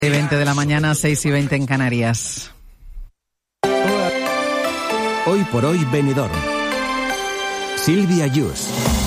20 de la mañana, 6:20 en Canarias. Hoy por hoy Benidorm. Silvia Yus.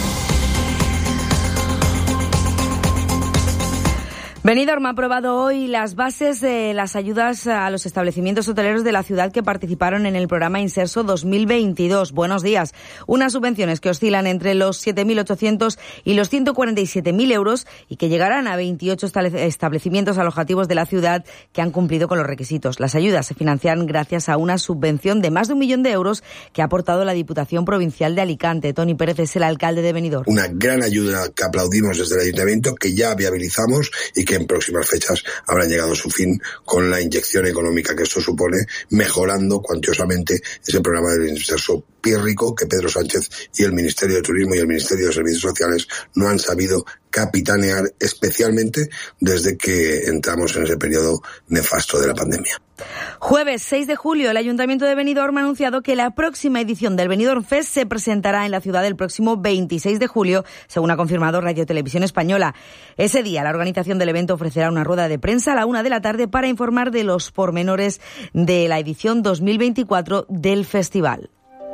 Benidorm ha aprobado hoy las bases de las ayudas a los establecimientos hoteleros de la ciudad que participaron en el programa Inserso 2022. Buenos días. Unas subvenciones que oscilan entre los 7.800 y los 147.000 euros y que llegarán a 28 establecimientos alojativos de la ciudad que han cumplido con los requisitos. Las ayudas se financian gracias a una subvención de más de 1 millón de euros que ha aportado la Diputación Provincial de Alicante. Tony Pérez es el alcalde de Benidorm. Una gran ayuda que aplaudimos desde el Ayuntamiento, que ya viabilizamos y que en próximas fechas habrán llegado a su fin con la inyección económica que esto supone, mejorando cuantiosamente ese programa del Inserso pírrico que Pedro Sánchez y el Ministerio de Turismo y el Ministerio de Servicios Sociales no han sabido capitanear, especialmente desde que entramos en ese periodo nefasto de la pandemia. Jueves 6 de julio, el Ayuntamiento de Benidorm ha anunciado que la próxima edición del Benidorm Fest se presentará en la ciudad el próximo 26 de julio, según ha confirmado Radio Televisión Española. Ese día, la organización del evento ofrecerá una rueda de prensa a la 1 de la tarde para informar de los pormenores de la edición 2024 del festival.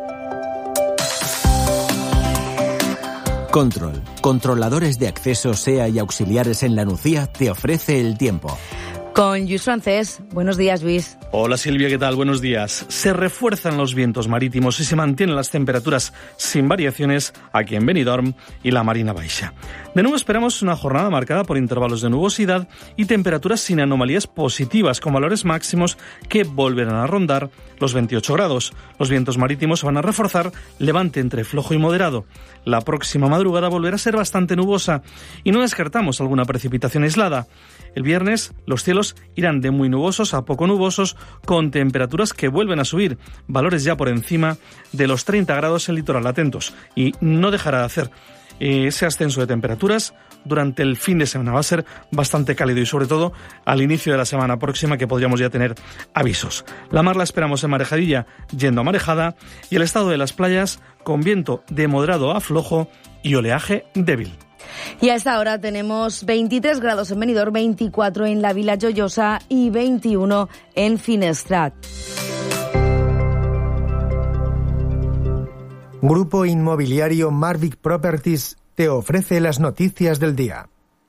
Control. Controladores de acceso SEA y auxiliares en La Nucía te ofrece el tiempo. Con Luis Francés. Buenos días, Luis. Hola Silvia, ¿qué tal? Buenos días. Se refuerzan los vientos marítimos y se mantienen las temperaturas sin variaciones aquí en Benidorm y la Marina Baixa. De nuevo esperamos una jornada marcada por intervalos de nubosidad y temperaturas sin anomalías positivas, con valores máximos que volverán a rondar los 28 grados. Los vientos marítimos se van a reforzar, levante entre flojo y moderado. La próxima madrugada volverá a ser bastante nubosa y no descartamos alguna precipitación aislada. El viernes los cielos irán de muy nubosos a poco nubosos, con temperaturas que vuelven a subir, valores ya por encima de los 30 grados en litoral. Atentos, y no dejará de hacer ese ascenso de temperaturas durante el fin de semana. Va a ser bastante cálido y sobre todo al inicio de la semana próxima, que podríamos ya tener avisos. La mar la esperamos en marejadilla yendo a marejada, y el estado de las playas con viento de moderado a flojo y oleaje débil. Y a esta hora tenemos 23 grados en Benidorm, 24 en la Vila Joiosa y 21 en Finestrat. Grupo Inmobiliario Marvic Properties te ofrece las noticias del día.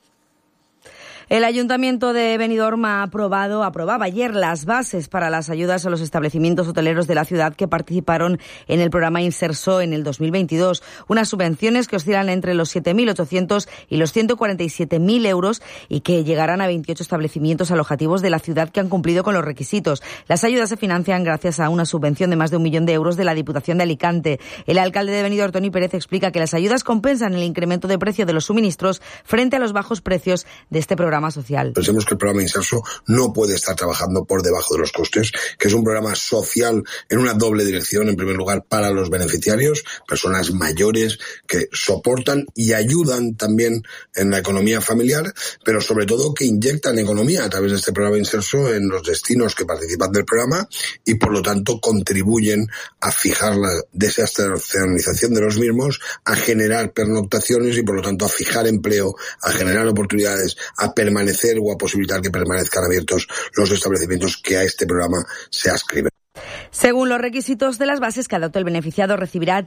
El Ayuntamiento de Benidorm aprobaba ayer las bases para las ayudas a los establecimientos hoteleros de la ciudad que participaron en el programa Inserso en el 2022. Unas subvenciones que oscilan entre los 7.800 y los 147.000 euros y que llegarán a 28 establecimientos alojativos de la ciudad que han cumplido con los requisitos. Las ayudas se financian gracias a una subvención de más de 1 millón de euros de la Diputación de Alicante. El alcalde de Benidorm, Tony Pérez, explica que las ayudas compensan el incremento de precio de los suministros frente a los bajos precios de este programa social. Pensemos que el programa Inserso no puede estar trabajando por debajo de los costes, que es un programa social en una doble dirección. En primer lugar, para los beneficiarios, personas mayores que soportan y ayudan también en la economía familiar, pero sobre todo que inyectan economía a través de este programa Inserso en los destinos que participan del programa y por lo tanto contribuyen a fijar la desestacionalización de los mismos, a generar pernoctaciones y por lo tanto a fijar empleo, a generar oportunidades, a permanecer o a posibilitar que permanezcan abiertos los establecimientos que a este programa se adscriben. Según los requisitos de las bases que adoptó el beneficiado, recibirá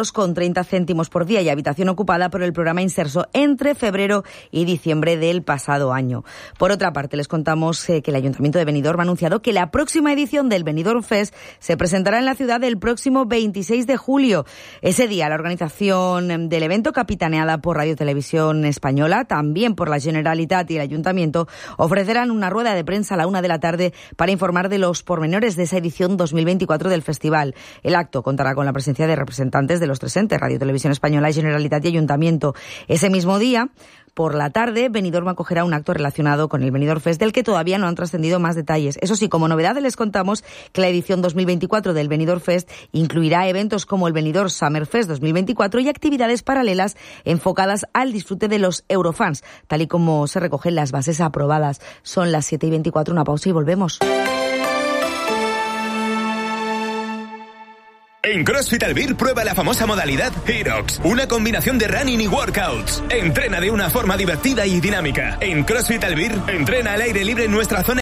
3,30 euros por día y habitación ocupada por el programa Inserso entre febrero y diciembre del pasado año. Por otra parte, les contamos que el Ayuntamiento de Benidorm ha anunciado que la próxima edición del Benidorm Fest se presentará en la ciudad el próximo 26 de julio. Ese día, la organización del evento, capitaneada por Radio Televisión Española, también por la Generalitat y el Ayuntamiento, ofrecerán una rueda de prensa a la 1 de la tarde para informar de los pormenores de esa edición 2024 del festival. El acto contará con la presencia de representantes de los tres entes, Radio Televisión Española, Generalitat y Ayuntamiento. Ese mismo día, por la tarde, Benidorm acogerá un acto relacionado con el Benidorm Fest, del que todavía no han trascendido más detalles. Eso sí, como novedad les contamos que la edición 2024 del Benidorm Fest incluirá eventos como el Benidorm Summer Fest 2024 y actividades paralelas enfocadas al disfrute de los eurofans, tal y como se recogen las bases aprobadas. Son las 7:24, una pausa y volvemos. En CrossFit Albir prueba la famosa modalidad HYROX, una combinación de running y workouts. Entrena de una forma divertida y dinámica. En CrossFit Albir, entrena al aire libre en nuestra zona